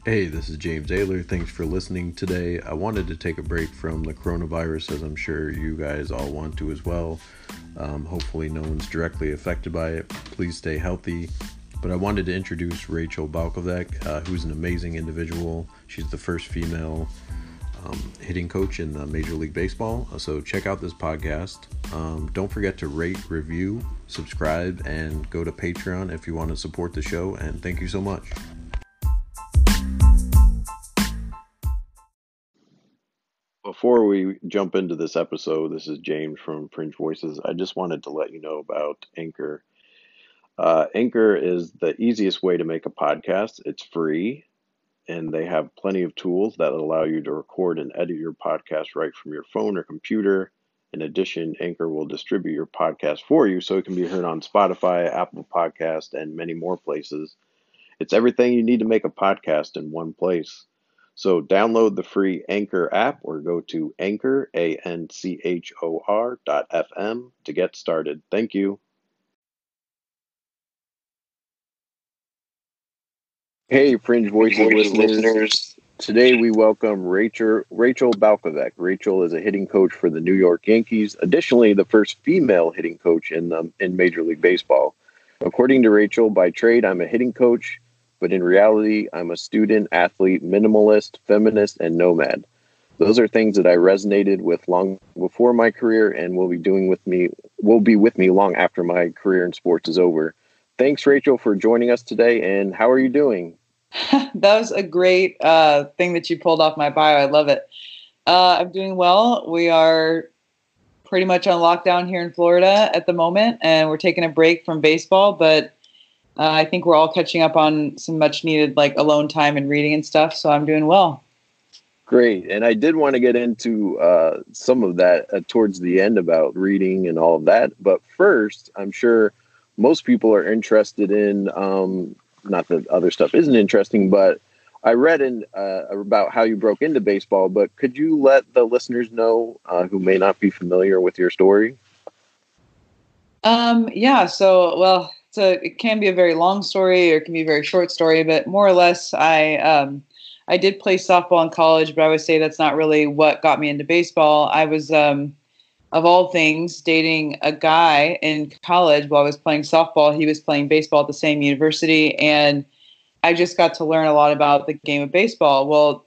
Hey, this is James Ayler. Thanks for listening today. I wanted to take a break from the coronavirus, as I'm sure you guys all want to as well. Hopefully, no one's directly affected by it. Please stay healthy. But I wanted to introduce Rachel Balkovec, who's an amazing individual. She's the first female hitting coach in Major League Baseball. So check out this podcast. Don't forget to rate, review, subscribe, and go to Patreon if you want to support the show. And thank you so much. Before we jump into this episode, this is James from Fringe Voices. I just wanted to let you know about Anchor. Anchor is the easiest way to make a podcast. It's free, and they have plenty of tools that allow you to record and edit your podcast right from your phone or computer. In addition, Anchor will distribute your podcast for you so it can be heard on Spotify, Apple Podcast, and many more places. It's everything you need to make a podcast in one place. So download the free Anchor app or go to Anchor, ANCHOR.FM to get started. Thank you. Hey, Fringe Voices listeners. Today we welcome Rachel Balkovec. Rachel is a hitting coach for the New York Yankees. Additionally, the first female hitting coach in Major League Baseball. According to Rachel, by trade, I'm a hitting coach, but in reality, I'm a student, athlete, minimalist, feminist, and nomad. Those are things that I resonated with long before my career and will be with me long after my career in sports is over. Thanks, Rachel, for joining us today. And how are you doing? That was a great thing that you pulled off my bio. I love it. I'm doing well. We are pretty much on lockdown here in Florida at the moment, and we're taking a break from baseball, but I think we're all catching up on some much needed alone time and reading and stuff. So I'm doing well. Great. And I did want to get into some of that towards the end about reading and all of that. But first, I'm sure most people are interested in, not that other stuff isn't interesting, but I read about how you broke into baseball. But could you let the listeners know who may not be familiar with your story? Yeah. So, well, it can be a very long story or it can be a very short story, but more or less, I did play softball in college, but I would say that's not really what got me into baseball. I was, of all things, dating a guy in college while I was playing softball. He was playing baseball at the same university, and I just got to learn a lot about the game of baseball. Well,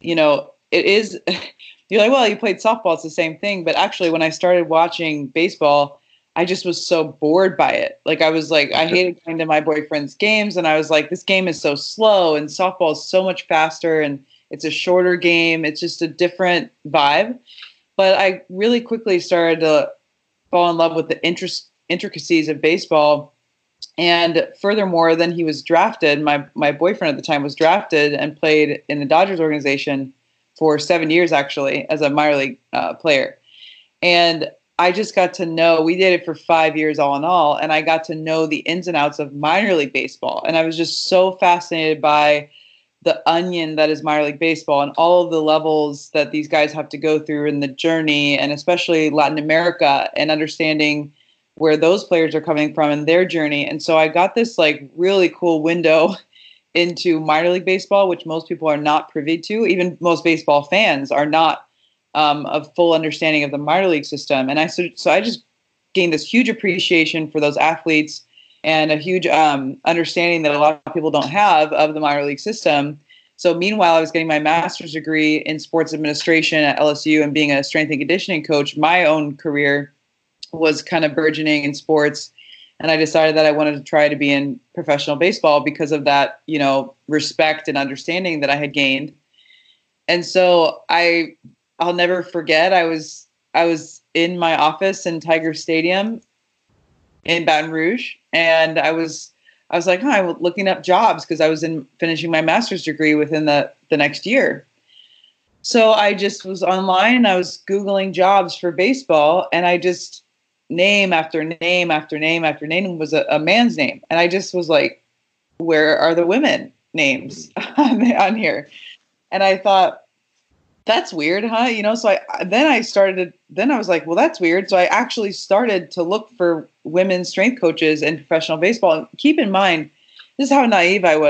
it is, you're like, well, you played softball, it's the same thing. But actually, when I started watching baseball, I just was so bored by it. I hated going to my boyfriend's games, and I was like, this game is so slow, and softball is so much faster, and it's a shorter game. It's just a different vibe. But I really quickly started to fall in love with the intricacies of baseball. And furthermore, then he was drafted. My boyfriend at the time was drafted and played in the Dodgers organization for 7 years, actually, as a minor league player. And I just got to know, we did it for 5 years all in all, and I got to know the ins and outs of minor league baseball. And I was just so fascinated by the onion that is minor league baseball and all of the levels that these guys have to go through in the journey, and especially Latin America, and understanding where those players are coming from in their journey. And so I got this really cool window into minor league baseball, which most people are not privy to. Even most baseball fans are not a full understanding of the minor league system. And I just gained this huge appreciation for those athletes and a huge understanding that a lot of people don't have of the minor league system. So meanwhile, I was getting my master's degree in sports administration at LSU and being a strength and conditioning coach. My own career was kind of burgeoning in sports. And I decided that I wanted to try to be in professional baseball because of that, respect and understanding that I had gained. And so I'll never forget. I was in my office in Tiger Stadium in Baton Rouge, and I was like, I was looking up jobs because I was finishing my master's degree within the next year. So I just was online. I was Googling jobs for baseball, and I just name after name after name after name was a man's name, and I just was like, where are the women names on here? And I thought, that's weird, huh? So I was like, well, that's weird. So I actually started to look for women's strength coaches in professional baseball. And keep in mind, this is how naive I was.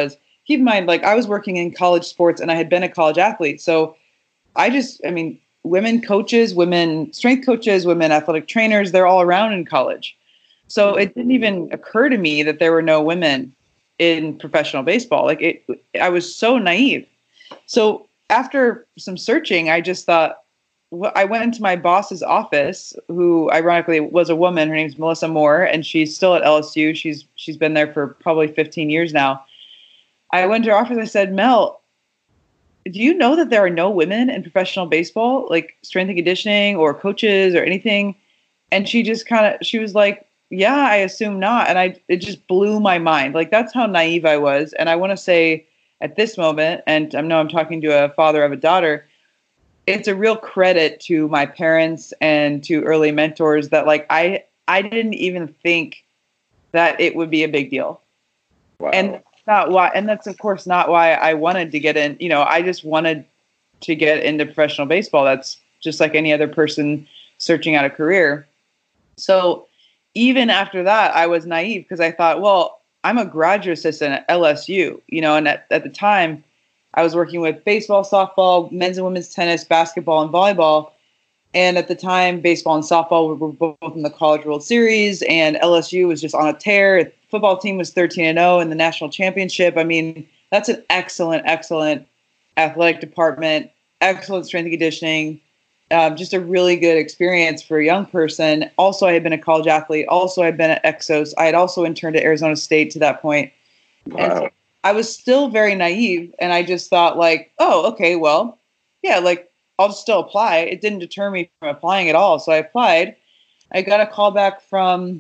keep in mind, like I was working in college sports and I had been a college athlete. So I mean, women coaches, women strength coaches, women athletic trainers, they're all around in college. So it didn't even occur to me that there were no women in professional baseball. I was so naive. So after some searching, I just thought, well, I went into my boss's office, who ironically was a woman. Her name's Melissa Moore, and she's still at LSU. She's been there for probably 15 years now. I went to her office. I said, Mel, do you know that there are no women in professional baseball, like strength and conditioning or coaches or anything? And she was like, yeah, I assume not. And it just blew my mind. Like, that's how naive I was. And I want to say at this moment, and I know I'm talking to a father of a daughter, it's a real credit to my parents and to early mentors that like, I didn't even think that it would be a big deal. Wow. And not why, and that's of course not why I wanted to get in. You know, I just wanted to get into professional baseball. That's just like any other person searching out a career. So even after that, I was naive because I thought, well, I'm a graduate assistant at LSU, you know, and at the time I was working with baseball, softball, men's and women's tennis, basketball, and volleyball. And at the time, baseball and softball were both in the College World Series, and LSU was just on a tear. The football team was 13-0 in the national championship. I mean, that's an excellent athletic department, excellent strength and conditioning, just a really good experience for a young person. Also, I had been a college athlete. Also, I had been at Exos. I had also interned at Arizona State to that point. Wow. And so I was still very naive, and I just thought like, oh, okay, well, yeah, like I'll still apply. It didn't deter me from applying at all. So I applied. I got a call back from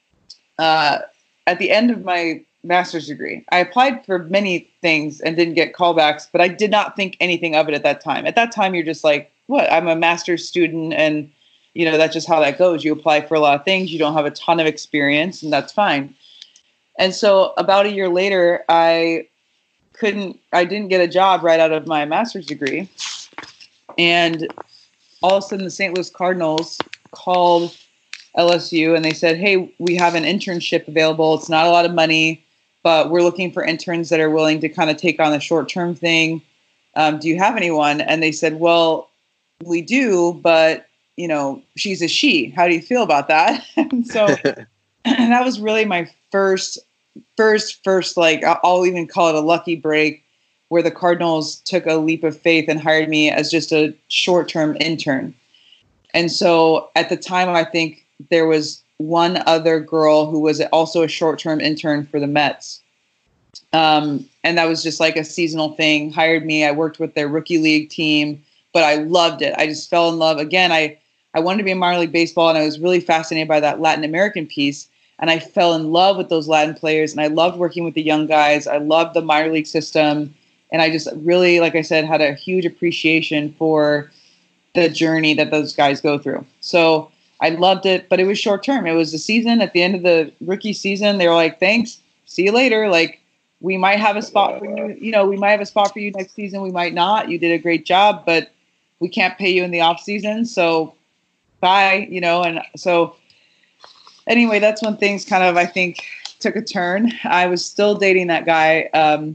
at the end of my master's degree. I applied for many things and didn't get callbacks, but I did not think anything of it at that time. At that time, you're just like, what? I'm a master's student, and you know that's just how that goes. You apply for a lot of things. You don't have a ton of experience, and that's fine. And so about a year later, I didn't get a job right out of my master's degree. And all of a sudden, the St. Louis Cardinals called LSU and they said, hey, we have an internship available. It's not a lot of money, but we're looking for interns that are willing to kind of take on the short-term thing. Do you have anyone? And they said, well, we do, but, you know, she's a she. How do you feel about that? And so that was really my first, like, I'll even call it a lucky break, where the Cardinals took a leap of faith and hired me as just a short-term intern. And so at the time, I think there was one other girl who was also a short-term intern for the Mets. And that was just like a seasonal thing, hired me. I worked with their rookie league team, but I loved it. I just fell in love. Again, I wanted to be in minor league baseball, and I was really fascinated by that Latin American piece. And I fell in love with those Latin players, and I loved working with the young guys. I loved the minor league system. And I just really, like I said, had a huge appreciation for the journey that those guys go through. So I loved it, but it was short term. It was the season. At the end of the rookie season, they were like, thanks, see you later. Like, we might have a spot for you. You know, we might have a spot for you next season. We might not. You did a great job, but we can't pay you in the off season. So bye, you know. And so anyway, that's when things kind of, I think, took a turn. I was still dating that guy.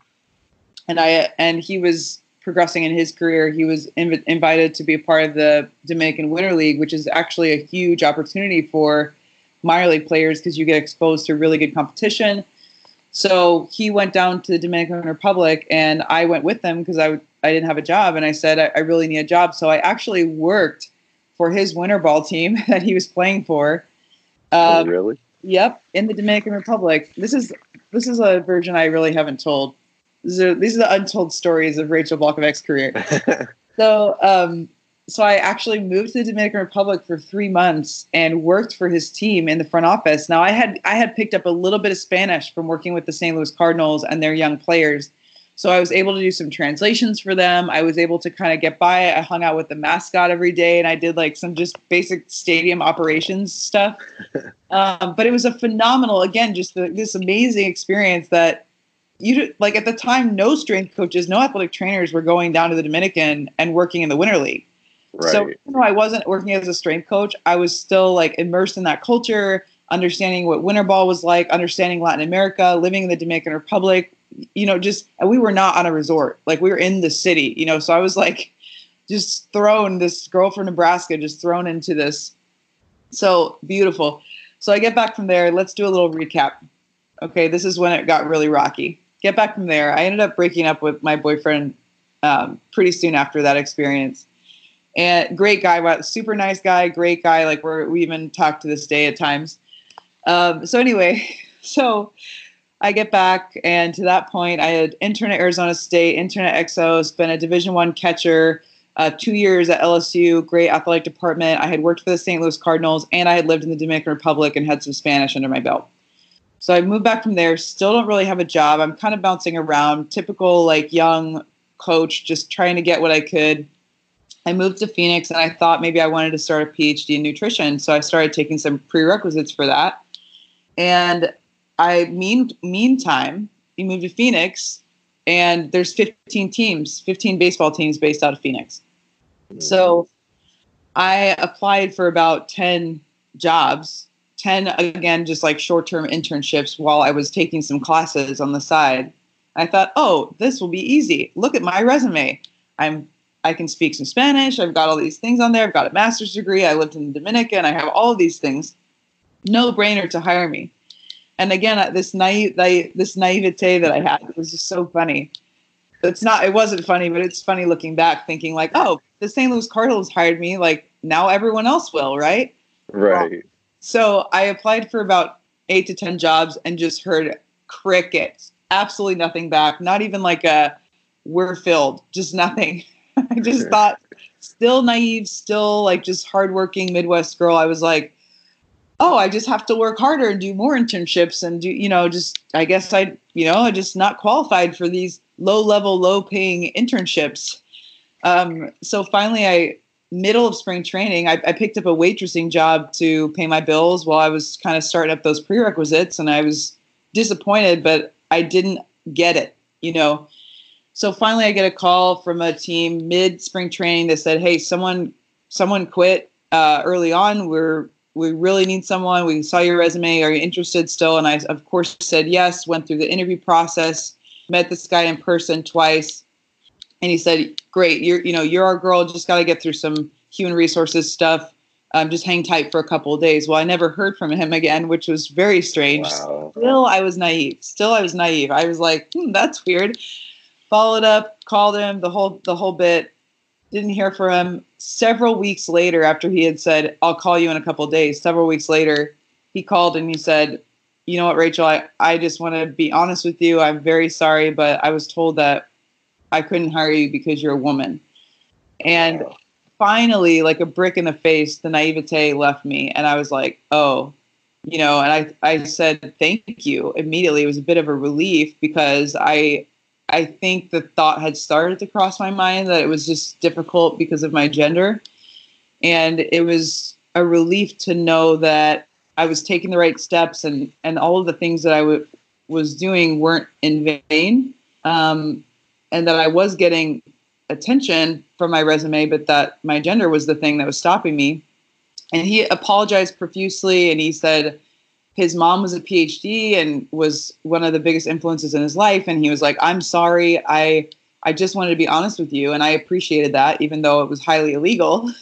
And he was progressing in his career. He was invited to be a part of the Dominican Winter League, which is actually a huge opportunity for minor league players because you get exposed to really good competition. So he went down to the Dominican Republic, and I went with them because I didn't have a job. And I said, I really need a job. So I actually worked for his winter ball team that he was playing for. Oh, really? Yep, in the Dominican Republic. This is a version I really haven't told. These are the untold stories of Rachel Balkovec's career. So I actually moved to the Dominican Republic for 3 months and worked for his team in the front office. Now I had picked up a little bit of Spanish from working with the St. Louis Cardinals and their young players. So I was able to do some translations for them. I was able to kind of get by. I hung out with the mascot every day, and I did like some just basic stadium operations stuff. But it was a phenomenal, again, just this amazing experience that like at the time, no strength coaches, no athletic trainers were going down to the Dominican and working in the Winter League. Right. So even though I wasn't working as a strength coach, I was still like immersed in that culture, understanding what winter ball was like, understanding Latin America, living in the Dominican Republic, just, and we were not on a resort. Like, we were in the city, so I was like just thrown, this girl from Nebraska, just thrown into this. So beautiful. So I get back from there. Let's do a little recap. Okay. This is when it got really rocky. Get back from there. I ended up breaking up with my boyfriend pretty soon after that experience. And great guy, super nice guy, great guy. Like, we even talk to this day at times. So anyway, so I get back, and to that point, I had interned at Arizona State, interned at XO, been a Division I catcher, 2 years at LSU, great athletic department. I had worked for the St. Louis Cardinals, and I had lived in the Dominican Republic and had some Spanish under my belt. So I moved back from there, still don't really have a job. I'm kind of bouncing around, typical like young coach, just trying to get what I could. I moved to Phoenix, and I thought maybe I wanted to start a PhD in nutrition. So I started taking some prerequisites for that. And meantime, you move to Phoenix, and there's 15 baseball teams based out of Phoenix. So I applied for about 10 jobs, 10, again, just like short-term internships while I was taking some classes on the side. I thought, oh, this will be easy. Look at my resume. I can speak some Spanish. I've got all these things on there. I've got a master's degree. I lived in the Dominican. I have all of these things. No brainer to hire me. And again, this naivete that I had was just so funny. It wasn't funny, but it's funny looking back, thinking like, oh, the St. Louis Cardinals hired me. Like, now everyone else will, right? Right. So I applied for about 8 to 10 jobs and just heard crickets. Absolutely nothing back. Not even like we're filled. Just nothing. I just thought, still naive, still like just hardworking Midwest girl. I was like, oh, I just have to work harder and do more internships and I guess I just not qualified for these low-level, low-paying internships. So finally, middle of spring training, I picked up a waitressing job to pay my bills while I was kind of starting up those prerequisites, and I was disappointed, but I didn't get it, So finally, I get a call from a team mid-spring training that said, hey, someone quit early on. We really need someone. We saw your resume. Are you interested still? And I, of course, said yes, went through the interview process, met this guy in person twice. And he said, great, you're our girl. Just got to get through some human resources stuff. Just hang tight for a couple of days. Well, I never heard from him again, which was very strange. Wow. Still, I was naive. I was like, that's weird. Followed up, called him, the whole bit. Didn't hear from him. Several weeks later, after he had said, I'll call you in a couple of days, several weeks later, he called and he said, you know what, Rachel, I just want to be honest with you. I'm very sorry, but I was told that I couldn't hire you because you're a woman. And finally, like a brick in the face, the naivete left me. And I was like, oh, and I said, thank you. Immediately, it was a bit of a relief because I think the thought had started to cross my mind that it was just difficult because of my gender. And it was a relief to know that I was taking the right steps and all of the things that I was doing weren't in vain. And that I was getting attention from my resume, but that my gender was the thing that was stopping me. And he apologized profusely. And he said, his mom was a PhD and was one of the biggest influences in his life. And he was like, I'm sorry. I just wanted to be honest with you. And I appreciated that, even though it was highly illegal.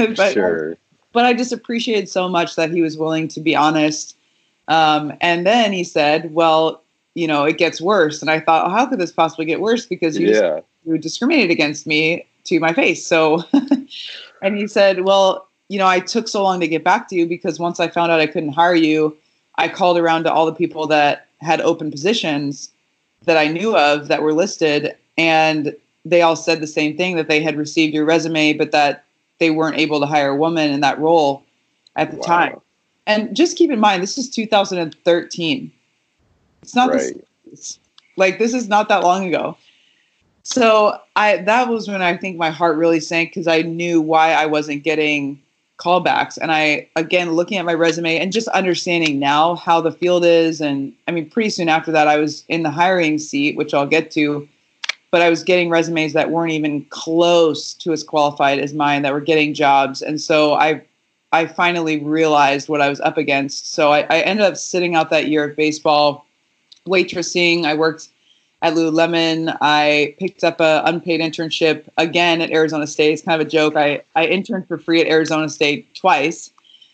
But I just appreciated so much that he was willing to be honest. And then he said, well, it gets worse. And I thought, oh, how could this possibly get worse? Because you discriminated against me to my face. So, and he said, well, I took so long to get back to you because once I found out I couldn't hire you, I called around to all the people that had open positions that I knew of that were listed, and they all said the same thing, that they had received your resume, but that they weren't able to hire a woman in that role at the time. And just keep in mind, this is 2013. It's not this is not that long ago. So that was when I think my heart really sank because I knew why I wasn't getting callbacks. And again, looking at my resume and just understanding now how the field is. And I mean, pretty soon after that, I was in the hiring seat, which I'll get to, but I was getting resumes that weren't even close to as qualified as mine that were getting jobs. And so I finally realized what I was up against. So I ended up sitting out that year of baseball, waitressing. I worked at Lululemon. I picked up a unpaid internship again at Arizona State. It's kind of a joke. I interned for free at Arizona State twice.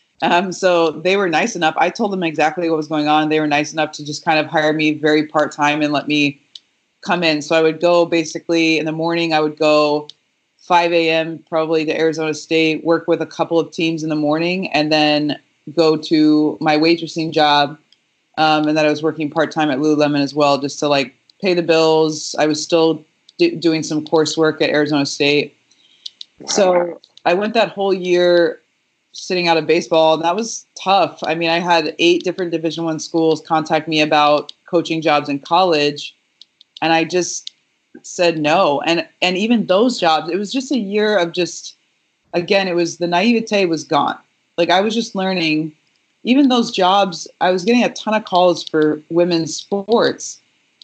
So they were nice enough. I told them exactly what was going on. They were nice enough to just kind of hire me very part-time and let me come in. So I would go basically in the morning. I would go 5 a.m. probably to Arizona State, work with a couple of teams in the morning, and then go to my waitressing job. And then I was working part-time at Lululemon as well, just to like pay the bills. I was still doing some coursework at Arizona State. Wow. So I went that whole year sitting out of baseball, and that was tough. I mean, I had 8 different Division I schools contact me about coaching jobs in college, and I just said no. And even those jobs, it was just a year of just, again, it was the naivete was gone. Like I was just learning. Even those jobs, I was getting a ton of calls for women's sports,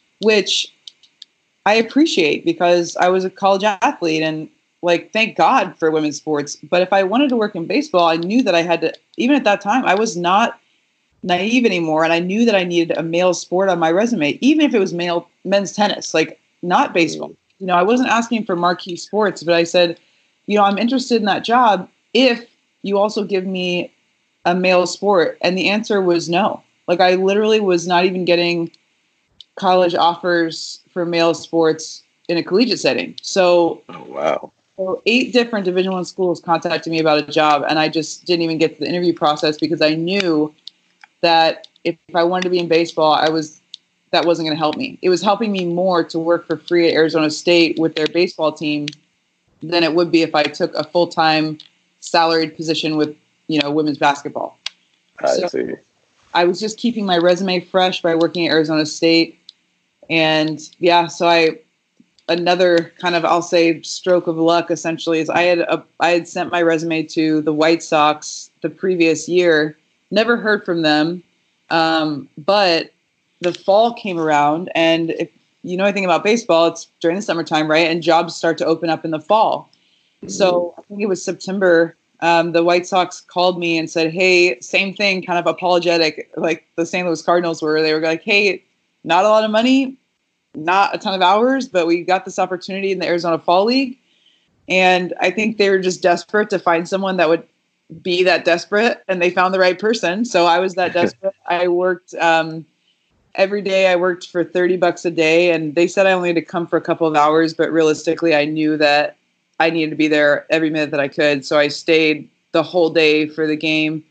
which I appreciate because I was a college athlete and like, thank God for women's sports. But if I wanted to work in baseball, I knew that I had to, even at that time, I was not naive anymore. And I knew that I needed a male sport on my resume, even if it was men's tennis, like not baseball. You know, I wasn't asking for marquee sports, but I said, you know, I'm interested in that job if you also give me a male sport. And the answer was no. Like I literally was not even getting college offers for male sports in a collegiate setting. So, oh, wow. So 8 different Division I schools contacted me about a job, and I just didn't even get to the interview process because I knew that if I wanted to be in baseball, that wasn't going to help me. It was helping me more to work for free at Arizona State with their baseball team than it would be if I took a full-time salaried position with, you know, women's basketball. I see. I was just keeping my resume fresh by working at Arizona State. And yeah, so another kind of, I'll say, stroke of luck essentially is I had sent my resume to the White Sox the previous year, never heard from them. But the fall came around, and if you know anything about baseball, it's during the summertime, right? And jobs start to open up in the fall. So I think it was September. The White Sox called me and said, hey, same thing, kind of apologetic, like the St. Louis Cardinals were. They were like, hey, not a lot of money, not a ton of hours, but we got this opportunity in the Arizona Fall League. And I think they were just desperate to find someone that would be that desperate, and they found the right person. So I was that desperate. I worked every day. I worked for $30 a day, and they said I only had to come for a couple of hours, but realistically I knew that I needed to be there every minute that I could. So I stayed the whole day for the game,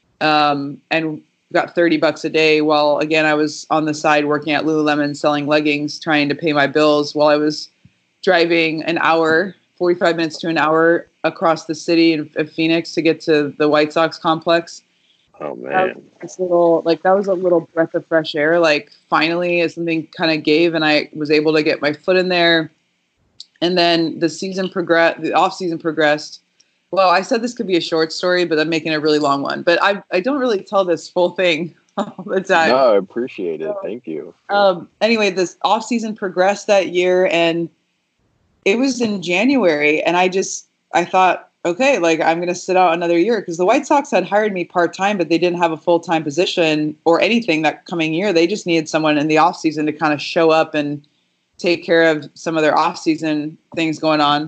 and got $30 a day while, again, I was on the side working at Lululemon selling leggings, trying to pay my bills while I was driving an hour, 45 minutes to an hour across the city of Phoenix to get to the White Sox complex. Oh man. That was a little breath of fresh air. Like finally something kind of gave and I was able to get my foot in there. And then the off season progressed. Well, I said this could be a short story, but I'm making a really long one. But I don't really tell this full thing all the time. No, I appreciate it. Thank you. Anyway, this off season progressed that year, and it was in January, and I thought, okay, like I'm going to sit out another year because the White Sox had hired me part-time, but they didn't have a full-time position or anything that coming year. They just needed someone in the off season to kind of show up and take care of some of their off season things going on.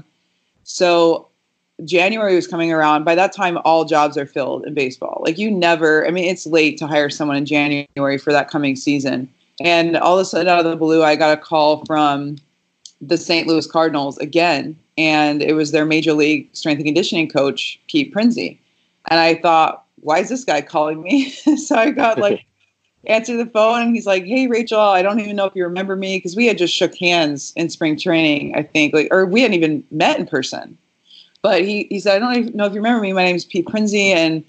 So January was coming around. By that time, all jobs are filled in baseball. Like it's late to hire someone in January for that coming season. And all of a sudden out of the blue, I got a call from the St. Louis Cardinals again. And it was their major league strength and conditioning coach, Pete Prinzi. And I thought, why is this guy calling me? So I got answer the phone and he's like, hey, Rachel, I don't even know if you remember me. Cause we had just shook hands in spring training, I think, or we hadn't even met in person. But he said, I don't even know if you remember me. My name is Pete Prinzi,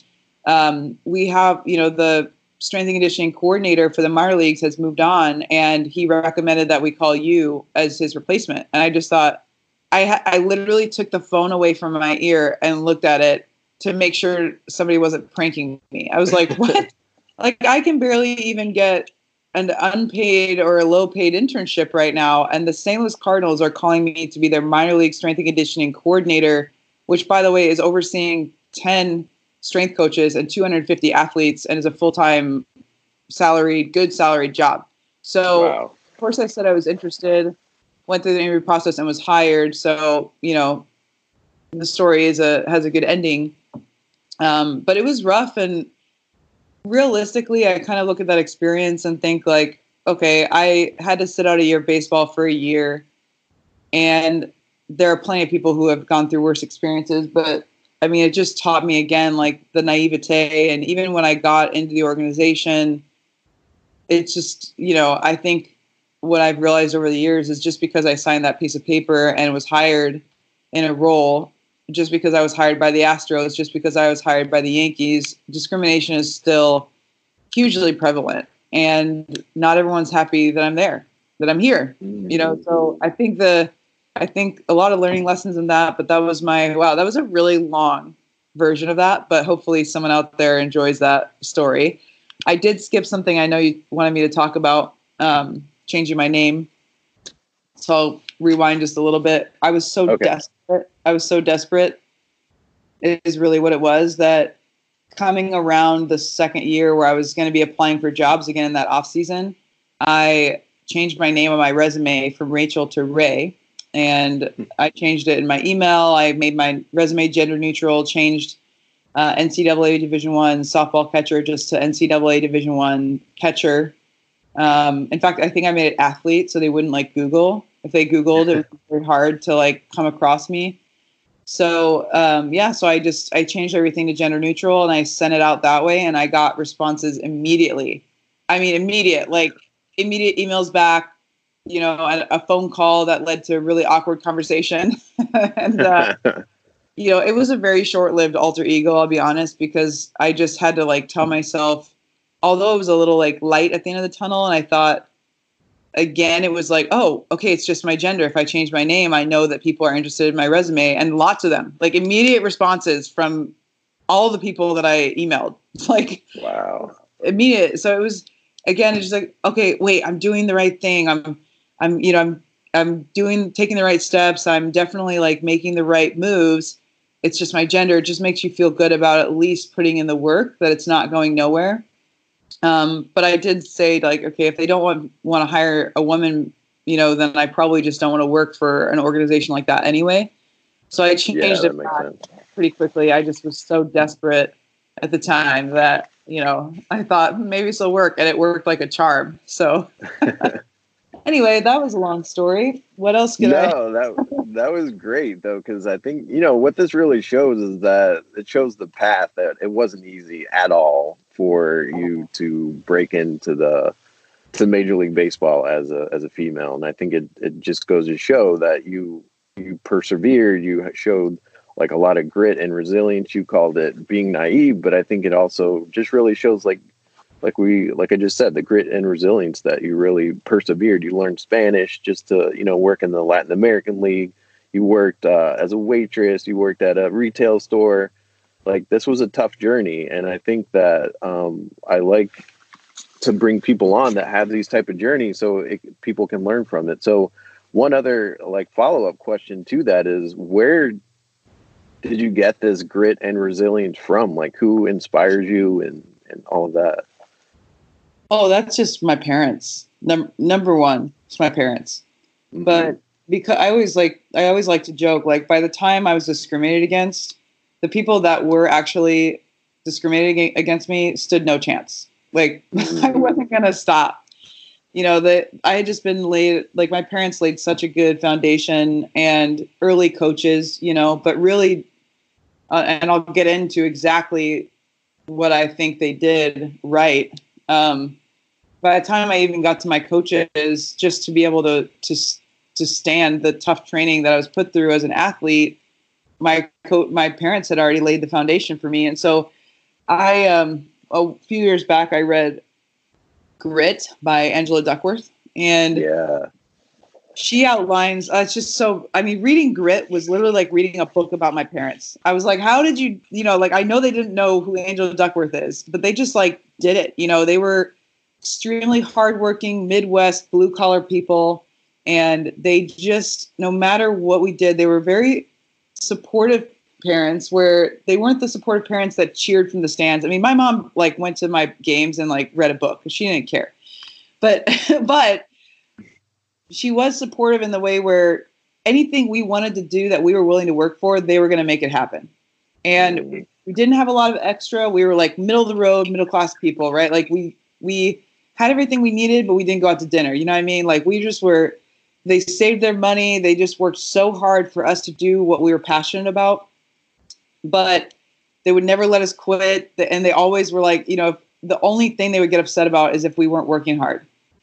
and we have, the strength and conditioning coordinator for the minor leagues has moved on, and he recommended that we call you as his replacement. And I just thought, I literally took the phone away from my ear and looked at it to make sure somebody wasn't pranking me. I was like, what? Like, I can barely even get an unpaid or a low-paid internship right now, and the St. Louis Cardinals are calling me to be their minor league strength and conditioning coordinator, which, by the way, is overseeing 10 strength coaches and 250 athletes and is a full-time good salaried job. So wow. course, I said I was interested, went through the interview process and was hired. So, the story has a good ending. But it was rough. And realistically, I kind of look at that experience and think like, okay, I had to sit out a year of baseball for a year. And there are plenty of people who have gone through worse experiences. But I mean, it just taught me again, like the naivete. And even when I got into the organization, it's just, I think what I've realized over the years is just because I signed that piece of paper and was hired in a role, just because I was hired by the Astros, just because I was hired by the Yankees, discrimination is still hugely prevalent. And not everyone's happy that I'm there, that I'm here, so I think a lot of learning lessons in that, but that was that was a really long version of that, but hopefully someone out there enjoys that story. I did skip something I know you wanted me to talk about, changing my name. So I'll rewind just a little bit. I was so desperate. It is really what it was, that coming around the second year where I was going to be applying for jobs again in that off season, I changed my name on my resume from Rachel to Ray. And I changed it in my email. I made my resume gender neutral, changed NCAA Division I softball catcher just to NCAA Division I catcher. In fact, I think I made it athlete so they wouldn't like Google. If they Googled, it was very hard to like come across me. So so I changed everything to gender neutral and I sent it out that way, and I got responses immediately. I mean, immediate emails back, a phone call that led to a really awkward conversation. And, it was a very short-lived alter ego, I'll be honest, because I just had to like tell myself, although it was a little like light at the end of the tunnel, and I thought, again, it was like, oh, okay, it's just my gender. If I change my name, I know that people are interested in my resume, and lots of them, like immediate responses from all the people that I emailed, like, wow, immediate. So it was, again, it's just like, okay, wait, I'm doing the right thing. I'm taking the right steps. I'm definitely like making the right moves. It's just my gender. It just makes you feel good about at least putting in the work, that it's not going nowhere. But I did say, like, okay, if they don't want to hire a woman, then I probably just don't want to work for an organization like that anyway. So I changed it back pretty quickly. I just was so desperate at the time that, I thought maybe this will work, and it worked like a charm. So anyway, that was a long story. What else could I? No, that was great though, because I think what this really shows is that it shows the path that it wasn't easy at all for you to break into Major League Baseball as a female, and I think it just goes to show that you persevered. You showed like a lot of grit and resilience. You called it being naive, but I think it also just really shows like I just said, the grit and resilience that you really persevered. You learned Spanish just to, work in the Latin American League. You worked as a waitress. You worked at a retail store. Like, this was a tough journey. And I think that I like to bring people on that have these type of journeys so people can learn from it. So one other like follow-up question to that is, where did you get this grit and resilience from? Like, who inspires you and all of that? Oh, that's just my parents. Number one, it's my parents. Mm-hmm. But because I always like to joke, like, by the time I was discriminated against, the people that were actually discriminating against me stood no chance. Like, I wasn't going to stop. That I had just been my parents laid such a good foundation and early coaches, but really, and I'll get into exactly what I think they did right. By the time I even got to my coaches, just to be able to stand the tough training that I was put through as an athlete, my parents had already laid the foundation for me. And so a few years back, I read Grit by Angela Duckworth, and she outlines, it's just so, reading Grit was literally like reading a book about my parents. I was like, how did you, I know they didn't know who Angela Duckworth is, but they just like did it. They were extremely hardworking Midwest blue collar people. And they just, no matter what we did, they were very supportive parents, where they weren't the supportive parents that cheered from the stands. My mom like went to my games and like read a book because she didn't care. But she was supportive in the way where anything we wanted to do that we were willing to work for, they were going to make it happen. And we didn't have a lot of extra. We were like middle of the road, middle class people, right? Like we had everything we needed, but we didn't go out to dinner. You know what I mean? Like we just were, they saved their money. They just worked so hard for us to do what we were passionate about. But they would never let us quit. And they always were like, you know, the only thing they would get upset about is if we weren't working hard.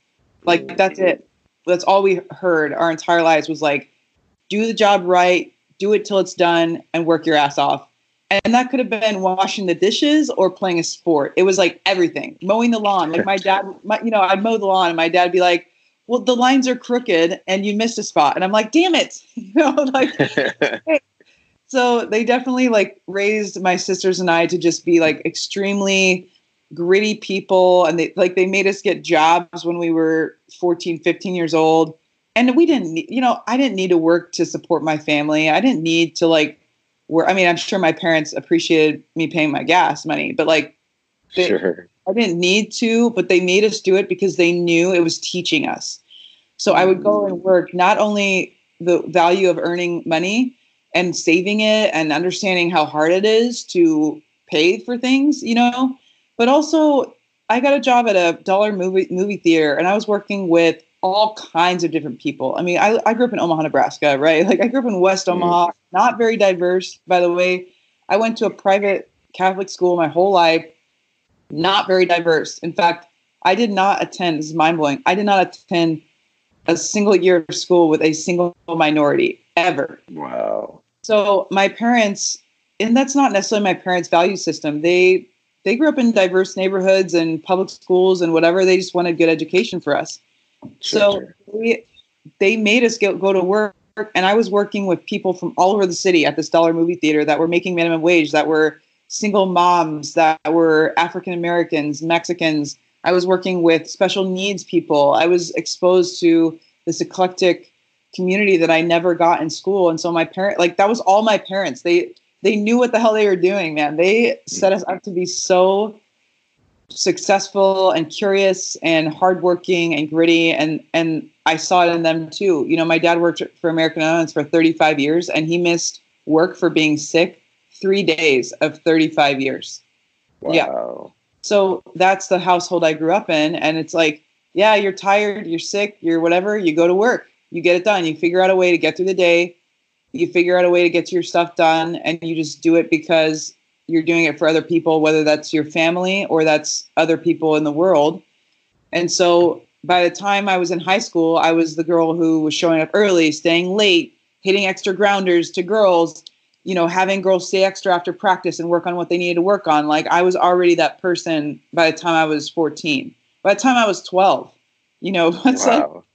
Like that's it. That's all we heard our entire lives was like, do the job right, do it till it's done, and work your ass off. And that could have been washing the dishes or playing a sport. It was like everything. Mowing the lawn. Like my dad, you know, I'd mow the lawn and my dad would be like, well, the lines are crooked and you missed a spot. And I'm like, damn it. You know, like, hey. So they definitely like raised my sisters and I to just be like extremely gritty people. And they made us get jobs when we were 14, 15 years old. And we didn't, you know, I didn't need to work to support my family. I didn't need to like, I mean, I'm sure my parents appreciated me paying my gas money, but like, Sure. I didn't need to, but they made us do it because they knew it was teaching us. So I would go and work not only the value of earning money and saving it and understanding how hard it is to pay for things, you know, but also I got a job at a dollar movie theater and I was working with all kinds of different people. I mean, I grew up in Omaha, Nebraska, right? Like I grew up in West Omaha, not very diverse, by the way. I went to a private Catholic school my whole life, not very diverse. In fact, I did not attend, this is mind blowing. I did not attend a single year of school with a single minority ever. Wow. So my parents, and that's not necessarily my parents' value system. They grew up in diverse neighborhoods and public schools and whatever. They just wanted good education for us. Sure. They made us go to work, and I was working with people from all over the city at this dollar movie theater that were making minimum wage, that were single moms, that were African Americans, Mexicans. I was working with special needs people. I was exposed to this eclectic community that I never got in school. And so my parents, like that was all my parents. They knew what the hell they were doing, man. They set us up to be so successful and curious and hardworking and gritty. And I saw it in them too. You know, my dad worked for American Airlines for 35 years and he missed work for being sick 3 days of 35 years. Wow. Yeah. So that's the household I grew up in. And it's like, yeah, you're tired, you're sick, you're whatever, you go to work, you get it done. You figure out a way to get through the day. You figure out a way to get your stuff done and you just do it because you're doing it for other people, whether that's your family or that's other people in the world. And so by the time I was in high school, I was the girl who was showing up early, staying late, hitting extra grounders to girls, you know, having girls stay extra after practice and work on what they needed to work on. Like I was already that person by the time I was 14. By the time I was 12, you know, it's wow.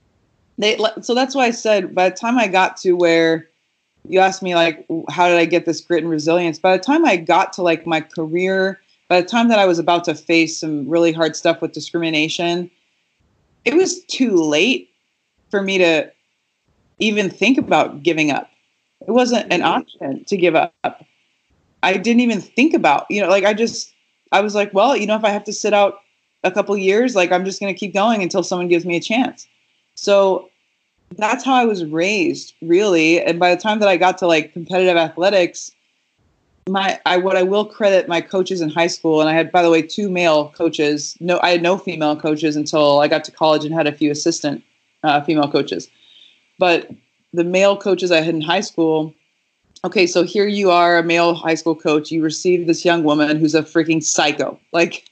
So that's why I said by the time I got to where you asked me, like, how did I get this grit and resilience? By the time I got to like my career, by the time that I was about to face some really hard stuff with discrimination, it was too late for me to even think about giving up. It wasn't an option to give up. I didn't even think about, you know, like I was like, well, you know, if I have to sit out a couple years, like I'm just going to keep going until someone gives me a chance. So that's how I was raised, really. And by the time that I got to like competitive athletics, what I will credit my coaches in high school, and I had, by the way, 2 male coaches. No, I had no female coaches until I got to college and had a few assistant female coaches. But the male coaches I had in high school, okay, so here you are, a male high school coach. You receive this young woman who's a freaking psycho. Like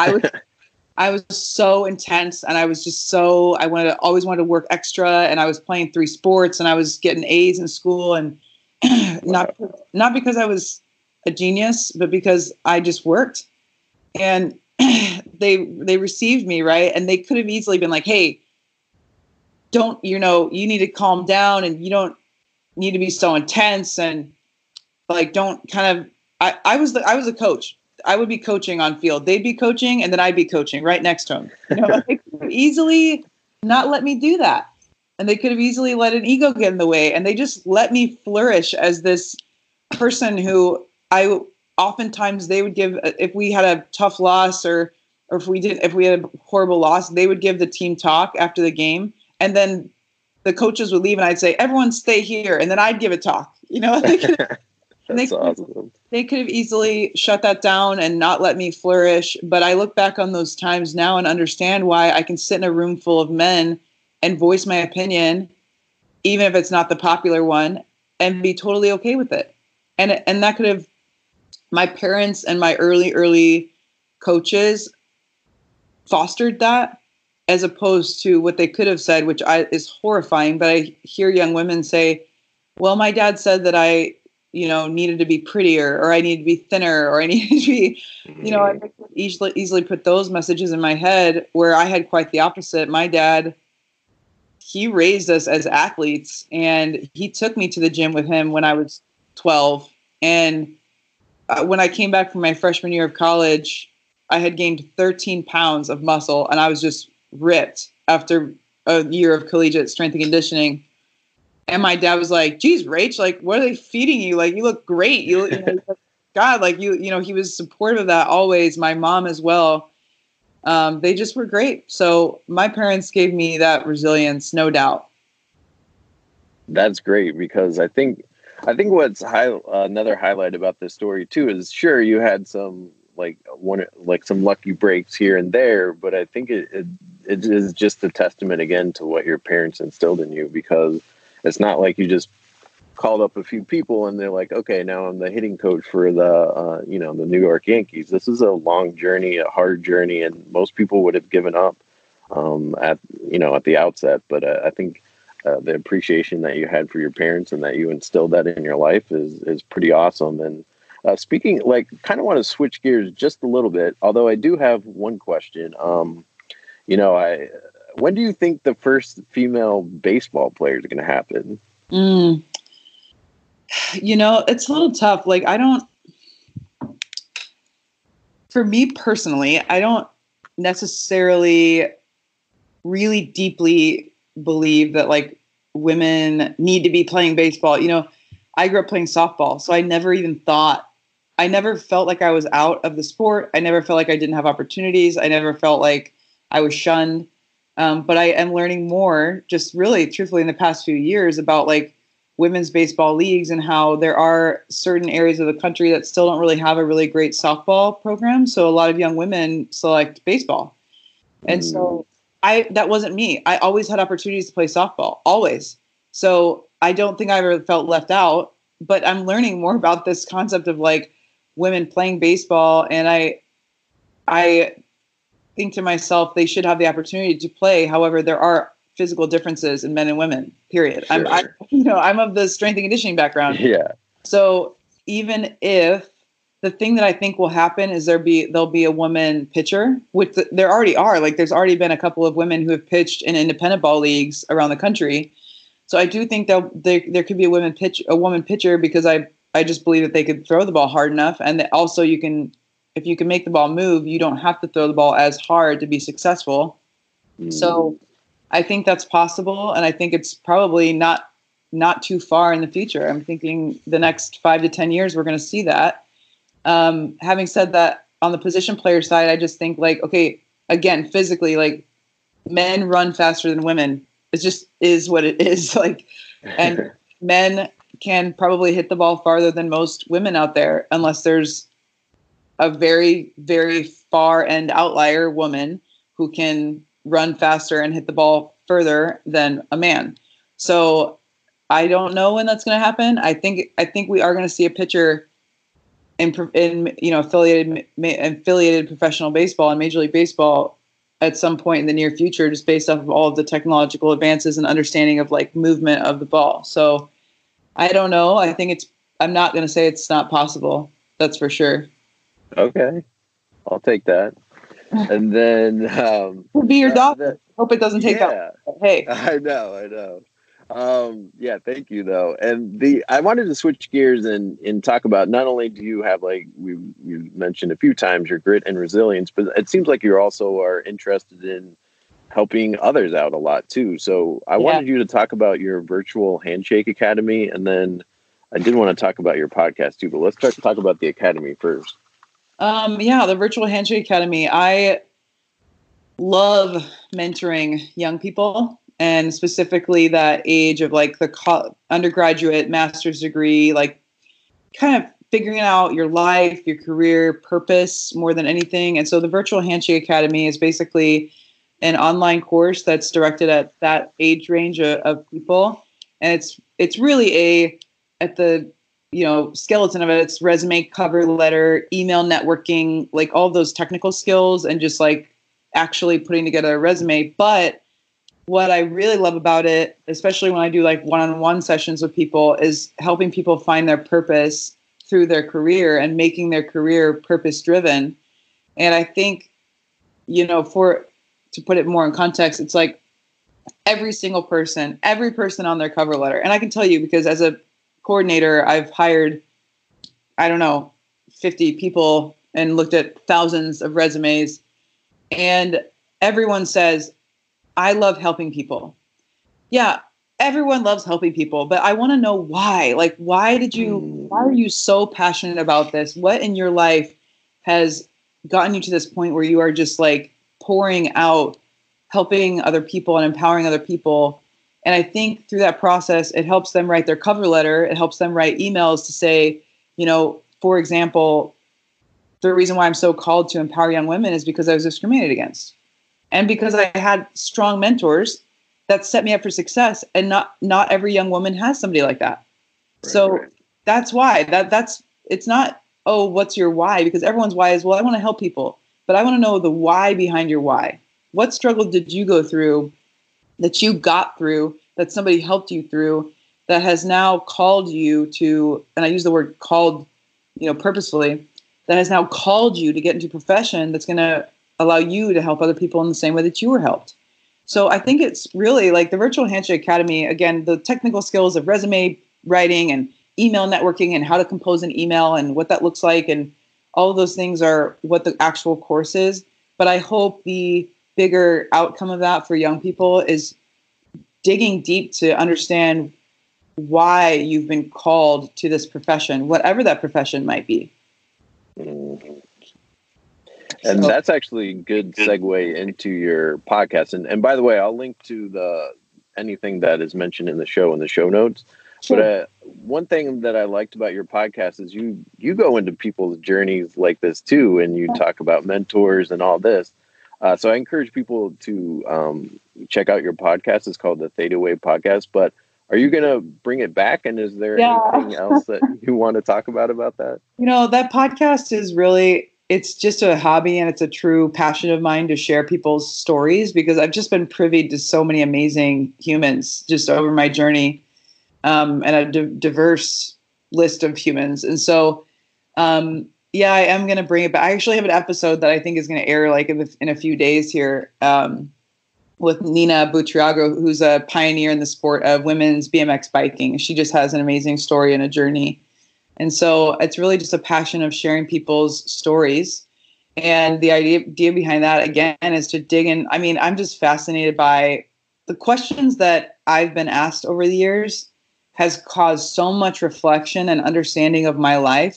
I was so intense and I was just so, always wanted to work extra, and I was playing 3 sports and I was getting A's in school, and not because I was a genius, but because I just worked. And they received me, right? And they could have easily been like, hey, you need to calm down and you don't need to be so intense, and like, don't kind of, I was a coach. I would be coaching on field. They'd be coaching and then I'd be coaching right next to them. You know, they could have easily not let me do that. And they could have easily let an ego get in the way. And they just let me flourish as this person who oftentimes they would give, if we had a tough loss or if we had a horrible loss, they would give the team talk after the game. And then the coaches would leave and I'd say, everyone stay here. And then I'd give a talk, That's awesome. They could have easily shut that down and not let me flourish. But I look back on those times now and understand why I can sit in a room full of men and voice my opinion, even if it's not the popular one, and be totally okay with it. And that could have, my parents and my early coaches fostered that, as opposed to what they could have said, which is horrifying. But I hear young women say, well, my dad said that I, needed to be prettier, or I need to be thinner, or I need to be, I could easily put those messages in my head, where I had quite the opposite. My dad, he raised us as athletes, and he took me to the gym with him when I was 12. And when I came back from my freshman year of college, I had gained 13 pounds of muscle, and I was just ripped after a year of collegiate strength and conditioning. And my dad was like, geez, Rach, like, what are they feeding you? Like, you look great. God, like he was supportive of that always. My mom as well. They just were great. So my parents gave me that resilience, no doubt. That's great, because I think what's another highlight about this story too is, sure, you had some some lucky breaks here and there, but I think it is just a testament again to what your parents instilled in you, because it's not like you just called up a few people and they're like, okay, now I'm the hitting coach for the the New York Yankees. This is a long journey, a hard journey, and most people would have given up at the outset. But I think the appreciation that you had for your parents and that you instilled that in your life is pretty awesome. And speaking, kind of want to switch gears just a little bit, although I do have one question. When do you think the first female baseball player is going to happen? It's a little tough. For me personally, I don't necessarily really deeply believe that women need to be playing baseball. I grew up playing softball, so I never felt like I was out of the sport. I never felt like I didn't have opportunities. I never felt like I was shunned. But I am learning more, just really truthfully, in the past few years about women's baseball leagues, and how there are certain areas of the country that still don't really have a really great softball program. So a lot of young women select baseball. And so that wasn't me. I always had opportunities to play softball, always. So I don't think I ever felt left out, but I'm learning more about this concept of women playing baseball. And I think to myself, they should have the opportunity to play. However, there are physical differences in men and women, period. Sure. I'm of the strength and conditioning background. Yeah. So even if the thing that I think will happen is there'll be a woman pitcher, which there already are. There's already been a couple of women who have pitched in independent ball leagues around the country. So I do think that there could be a woman pitcher, because I just believe that they could throw the ball hard enough. And that also if you can make the ball move, you don't have to throw the ball as hard to be successful. So I think that's possible. And I think it's probably not too far in the future. I'm thinking the next 5 to 10 years, we're going to see that. Having said that, on the position player side, I just think okay, again, physically, men run faster than women. It just is what it is. And men can probably hit the ball farther than most women out there, unless there's a very, very far end outlier woman who can run faster and hit the ball further than a man. So I don't know when that's going to happen. I think we are going to see a pitcher in affiliated professional baseball and Major League Baseball at some point in the near future, just based off of all of the technological advances and understanding of movement of the ball. So I don't know. I'm not going to say it's not possible. That's for sure. Okay, I'll take that. And then be your doctor. Hope it doesn't take that. Hey, I know. Yeah, thank you though. And I wanted to switch gears and talk about, not only do you have, you mentioned a few times, your grit and resilience, but it seems like you also are interested in helping others out a lot too. So I wanted you to talk about your virtual handshake academy, and then I did want to talk about your podcast too, but let's talk about the academy first. The Virtual Handshake Academy. I love mentoring young people. and specifically that age of like the undergraduate master's degree, like kind of figuring out your life, your career purpose more than anything. And so the Virtual Handshake Academy is basically an online course that's directed at that age range of people. And it's really at the, skeleton of it, it's resume, cover letter, email networking, like all those technical skills and just like actually putting together a resume. But what I really love about it, especially when I do like one-on-one sessions with people, is helping people find their purpose through their career and making their career purpose driven. And I think, to put it more in context, it's like every person on their cover letter. And I can tell you, because as a coordinator, I've hired, 50 people and looked at thousands of resumes, and everyone says, I love helping people. Yeah, everyone loves helping people, but I want to know why. Like, why are you so passionate about this? What in your life has gotten you to this point where you are just like pouring out, helping other people and empowering other people? And I think through that process, it helps them write their cover letter. It helps them write emails to say, for example, the reason why I'm so called to empower young women is because I was discriminated against. And because I had strong mentors that set me up for success. And not every young woman has somebody like that. Right, so that's why it's not, oh, what's your why? Because everyone's why is, well, I want to help people, but I want to know the why behind your why. What struggle did you go through that you got through, that somebody helped you through, that has now called you to, and I use the word called, purposefully, that has now called you to get into a profession that's going to allow you to help other people in the same way that you were helped. So I think it's really like the Virtual Handshake Academy, again, the technical skills of resume writing and email networking and how to compose an email and what that looks like. And all of those things are what the actual course is. But I hope the bigger outcome of that for young people is digging deep to understand why you've been called to this profession, whatever that profession might be. Mm-hmm. And that's actually a good segue into your podcast. And by the way, I'll link to anything that is mentioned in the show notes. Sure. But one thing that I liked about your podcast is you go into people's journeys like this too, and you talk about mentors and all this. So I encourage people to check out your podcast. It's called the Theta Wave Podcast. But are you going to bring it back? And is there anything else that you want to talk about that? That podcast is really, it's just a hobby and it's a true passion of mine to share people's stories, because I've just been privy to so many amazing humans just over my journey, and a diverse list of humans. And so, I am going to bring it back. I actually have an episode that I think is going to air like in a few days here, with Nina Butriago, who's a pioneer in the sport of women's BMX biking. She just has an amazing story and a journey. And so it's really just a passion of sharing people's stories. And the idea behind that, again, is to dig in. I mean, I'm just fascinated by the questions that I've been asked over the years has caused so much reflection and understanding of my life.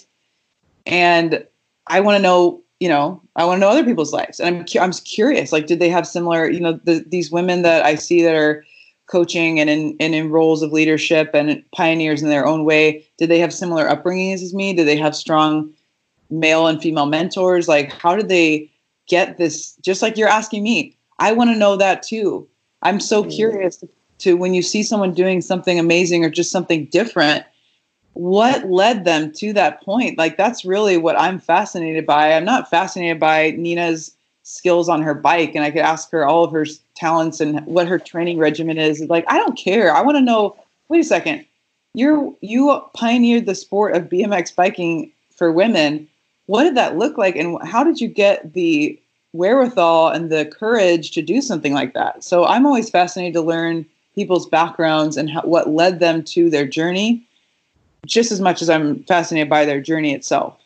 And I want to know, I want to know other people's lives. And I'm curious, like, did they have similar, these women that I see that are coaching and in roles of leadership and pioneers in their own way, did they have similar upbringings as me? Did they have strong male and female mentors? Like, how did they get this? Just like you're asking me, I want to know that too. I'm so curious to when you see someone doing something amazing or just something different, what led them to that point? Like, that's really what I'm fascinated by. I'm not fascinated by Nina's skills on her bike, and I could ask her all of her talents and what her training regimen is. Like, I don't care. I want to know, wait a second, you pioneered the sport of BMX biking for women. What did that look like? And how did you get the wherewithal and the courage to do something like that? So I'm always fascinated to learn people's backgrounds and what led them to their journey, just as much as I'm fascinated by their journey itself.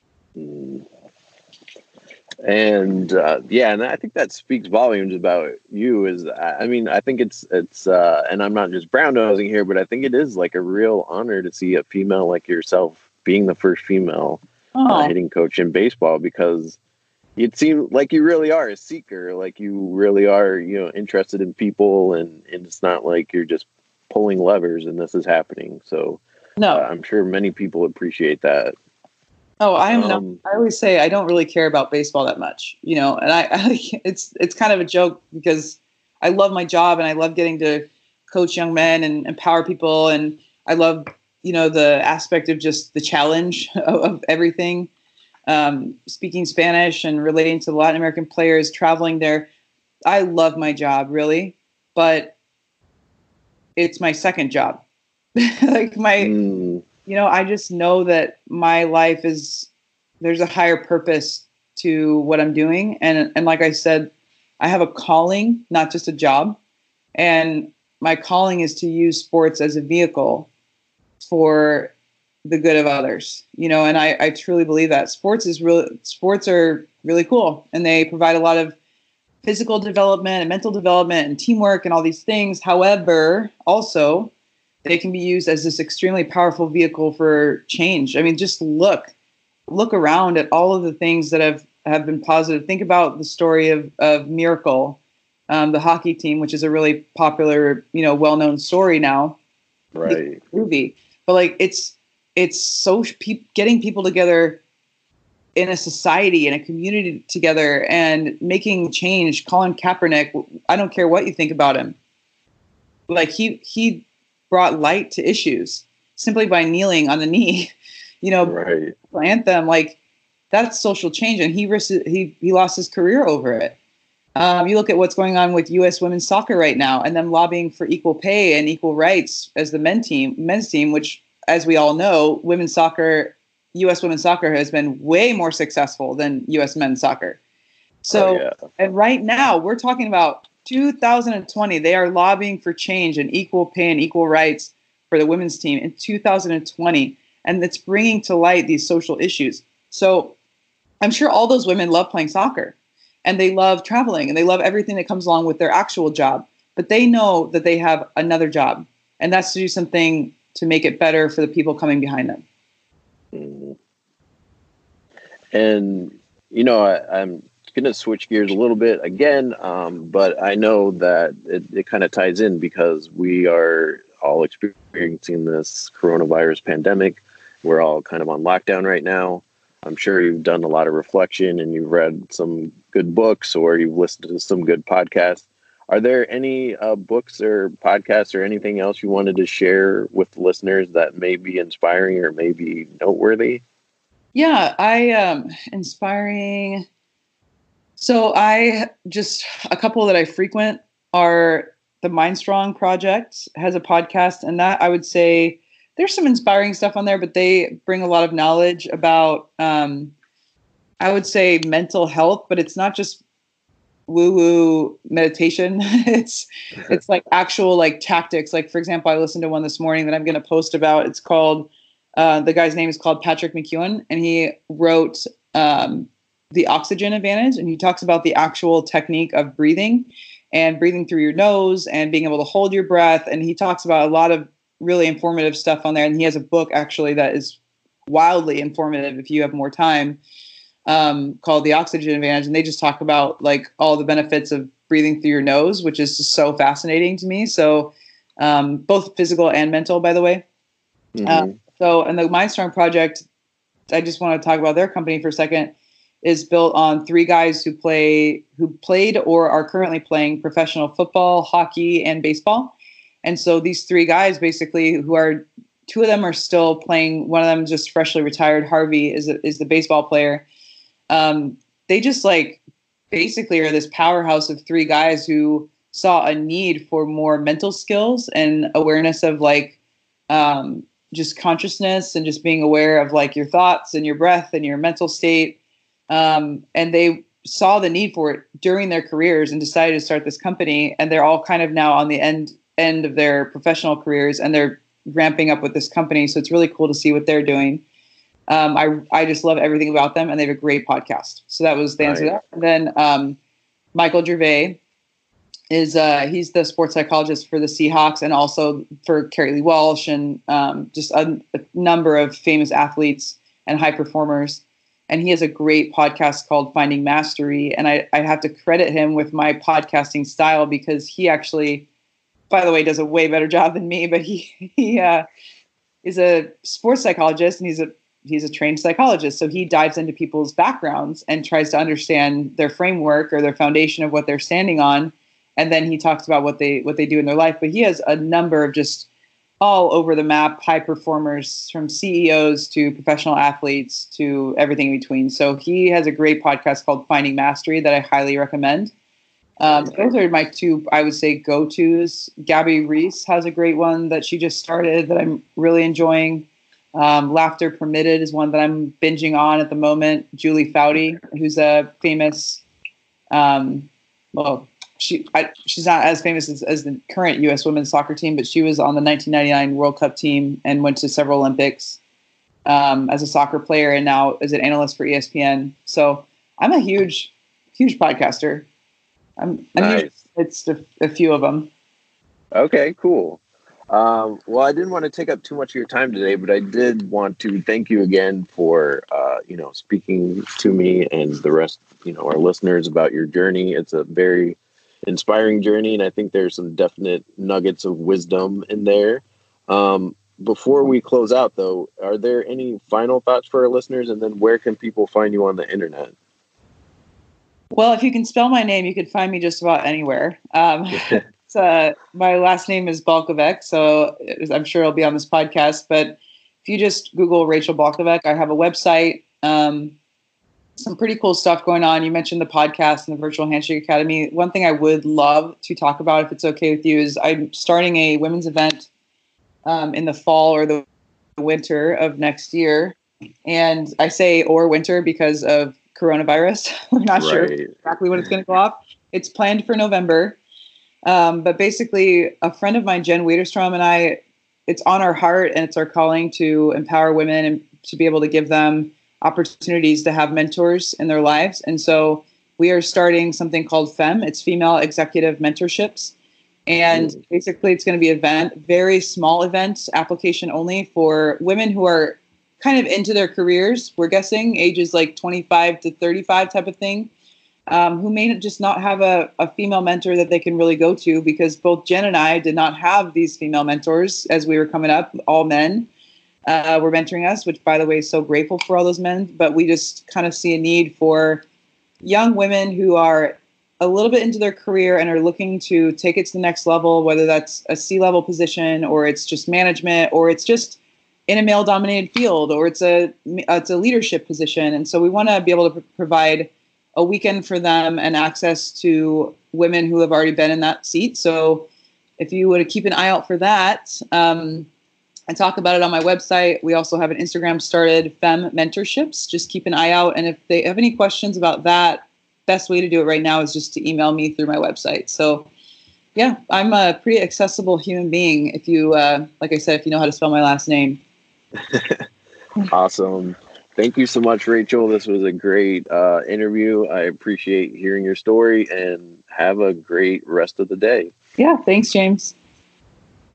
And and I think that speaks volumes about you. I think it's and I'm not just brown nosing here, but I think it is like a real honor to see a female like yourself being the first female hitting coach in baseball, because it seems like you really are a seeker, like you really are, interested in people, and it's not like you're just pulling levers and this is happening. So No. I'm sure many people appreciate that. Oh, I am not. I always say I don't really care about baseball that much, and it's kind of a joke because I love my job and I love getting to coach young men and empower people, and I love the aspect of just the challenge of everything. Speaking Spanish and relating to the Latin American players, traveling there. I love my job, really, but it's my second job. I just know that my life there's a higher purpose to what I'm doing. And like I said, I have a calling, not just a job. And my calling is to use sports as a vehicle for the good of others, and I truly believe that sports are really cool, and they provide a lot of physical development and mental development and teamwork and all these things. However, also they can be used as this extremely powerful vehicle for change. I mean, just look around at all of the things that have been positive. Think about the story of Miracle, the hockey team, which is a really popular, well-known story now. Right. Movie. But it's so getting people together in a society, in a community together, and making change. Colin Kaepernick, I don't care what you think about him. He brought light to issues simply by kneeling on the knee, right. Anthem, that's social change. And he lost his career over it. You look at what's going on with U.S. women's soccer right now, and them lobbying for equal pay and equal rights as the men's team, which, as we all know, U.S. women's soccer has been way more successful than U.S. men's soccer. So, And right now we're talking about 2020. They are lobbying for change and equal pay and equal rights for the women's team in 2020. And it's bringing to light these social issues. So I'm sure all those women love playing soccer, and they love traveling, and they love everything that comes along with their actual job. But they know that they have another job, and that's to do something to make it better for the people coming behind them. Mm-hmm. And, I'm going to switch gears a little bit again, but I know that it kind of ties in because we are all experiencing this coronavirus pandemic. We're all kind of on lockdown right now. I'm sure you've done a lot of reflection and you've read some good books or you've listened to some good podcasts. Are there any books or podcasts or anything else you wanted to share with listeners that may be inspiring or maybe noteworthy? Yeah, inspiring. So a couple that I frequent are the Mind Strong Project has a podcast, and that I would say there's some inspiring stuff on there, but they bring a lot of knowledge about, I would say, mental health, but it's not just woo-woo meditation. It's like actual tactics. For example, I listened to one this morning that I'm going to post about. It's called, the guy's name is called Patrick McKeown, and he wrote The Oxygen Advantage, and he talks about the actual technique of breathing and breathing through your nose and being able to hold your breath. And he talks about a lot of really informative stuff on there. And he has a book actually that is wildly informative if you have more time, called The Oxygen Advantage. And they just talk about all the benefits of breathing through your nose, which is just so fascinating to me. So both physical and mental, by the way. Mm-hmm. And the Mindstrong Project, I just want to talk about their company for a second, is built on three guys who played or are currently playing professional football, hockey, and baseball. And so these three guys basically two of them are still playing. One of them just freshly retired. Harvey is the baseball player. They just basically are this powerhouse of three guys who saw a need for more mental skills and awareness of just consciousness and just being aware of your thoughts and your breath and your mental state. And they saw the need for it during their careers and decided to start this company. And they're all kind of now on the end of their professional careers, and they're ramping up with this company. So it's really cool to see what they're doing. I just love everything about them, and they have a great podcast. So that was the answer to that. And then Michael Gervais is he's the sports psychologist for the Seahawks and also for Kerry Lee Walsh and just a number of famous athletes and high performers. and he has a great podcast called Finding Mastery. And I have to credit him with my podcasting style, because he actually, by the way, does a way better job than me. But he is a sports psychologist, and he's a trained psychologist. So he dives into people's backgrounds and tries to understand their framework or their foundation of what they're standing on. And then he talks about what they do in their life. But he has a number of just all over the map high performers, from CEOs to professional athletes to everything in between. So he has a great podcast called Finding Mastery that I highly recommend. Those are my two, I would say, go-tos. Gabby Reese has a great one that she just started that I'm really enjoying. Laughter Permitted is one that I'm binging on at the moment. Julie Foudy, who's a famous, she's not as famous as the current U.S. women's soccer team, but she was on the 1999 World Cup team and went to several Olympics as a soccer player, and now is an analyst for ESPN. So I'm a huge podcaster. Nice. It's a few of them. Okay, cool. Well, I didn't want to take up too much of your time today, but I did want to thank you again for, speaking to me and the rest, our listeners about your journey. It's a very inspiring journey, and I think there's some definite nuggets of wisdom in there. Before we close out, though, are there any final thoughts for our listeners? And then where can people find you on the internet? Well, if you can spell my name, you can find me just about anywhere. My last name is Balkovec, so I'm sure it'll be on this podcast. But if you just Google Rachel Balkovec, I have a website. Some pretty cool stuff going on. You mentioned the podcast and the Virtual Handshake Academy. One thing I would love to talk about, if it's okay with you, is I'm starting a women's event in the fall or the winter of next year. And I say or winter because of coronavirus. We're not sure exactly when it's going to go off. It's planned for November. But basically, a friend of mine, Jen Wiederstrom, and I, it's on our heart and it's our calling to empower women and to be able to give them opportunities to have mentors in their lives. And so we are starting something called FEM. It's Female Executive Mentorships. And basically, it's going to be an event, very small event, application only for women who are kind of into their careers. We're guessing ages like 25 to 35 type of thing. Who may just not have a female mentor that they can really go to, because both Jen and I did not have these female mentors as we were coming up. All men were mentoring us, which, by the way, is so grateful for all those men. But we just kind of see a need for young women who are a little bit into their career and are looking to take it to the next level, whether that's a C-level position or it's just management or it's just in a male-dominated field or it's a leadership position. And so we want to be able to provide a weekend for them and access to women who have already been in that seat. So if you would keep an eye out for that, I talk about it on my website. We also have an Instagram started, Fem Mentorships. Just keep an eye out. And if they have any questions about that, best way to do it right now is just to email me through my website. So yeah, I'm a pretty accessible human being. If you, like I said, if you know how to spell my last name. Awesome. Thank you so much, Rachel. This was a great interview. I appreciate hearing your story, and have a great rest of the day. Yeah, thanks, James.